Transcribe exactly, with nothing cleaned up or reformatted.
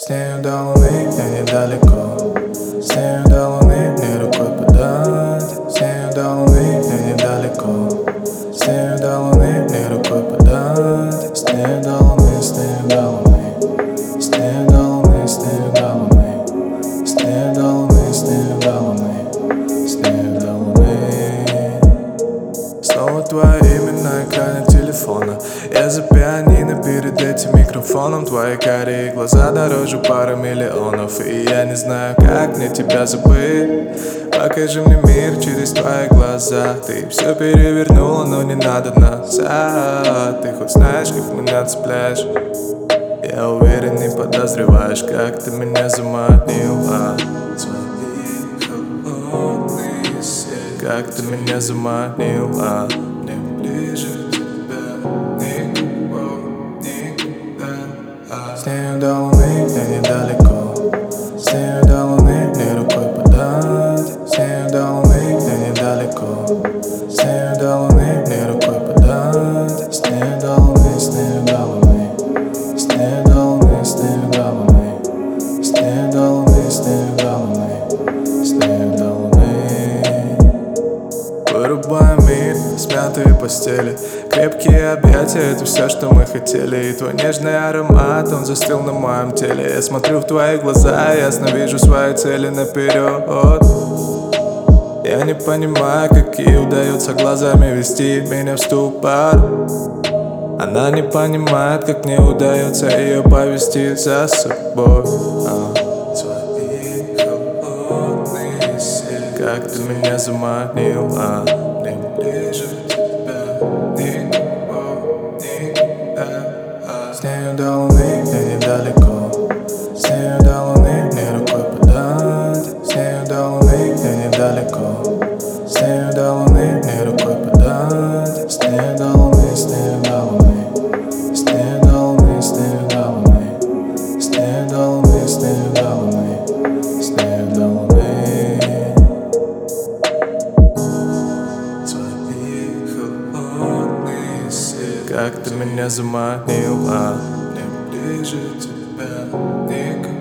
С нею до луны мне недалеко, с нею до луны мне рукой подать. С нею до луны мне недалеко, с нею до луны мне рукой подать. С нею до луны, с нею до луны, с нею до луны, с нею до луны, с нею до луны, с нею до луны, с нею до луны. Снова твое имя на экране телефона. Я за пианино перед этим микрофоном. Твои карие глаза дороже пары миллионов. И я не знаю, как мне тебя забыть. Покажи мне мир через твои глаза. Ты все перевернула, но не надо назад. Ты хоть знаешь, как меня цепляешь. Я уверен, не подозреваешь, как ты меня заманила. Как ты меня заманила. Мне ближе тебя никого, никогда. С нею до луны мне недалеко, с нею до луны мне рукой подать. С нею до луны мне недалеко, с нею до луны мне рукой подать. С нею до луны, с нею до луны, с нею до луны, с нею до луны, с нею до луны, с нею до луны, с нею до луны. Вырубаем мир, смятые постели, крепкие объятия — это все, что мы хотели. И твой нежный аромат, он застыл на моем теле. Я смотрю в твои глаза, ясно вижу свои цели наперед. Я не понимаю, какие удается глазами вести меня в ступор. Она не понимает, как мне удается ее повести за собой. а. Как ты меня заманила. Мне ближе тебя никого, никогда. С нею до луны мне недалеко, с нею до луны мне рукой подать. С нею до луны мне недалеко, с нею до луны мне рукой подать. С нею до луны, с нею до луны, с нею до луны, с нею до луны, с нею до луны, с нею до луны, с нею до луны. Как ты меня заманила. Мне ближе тебя никого.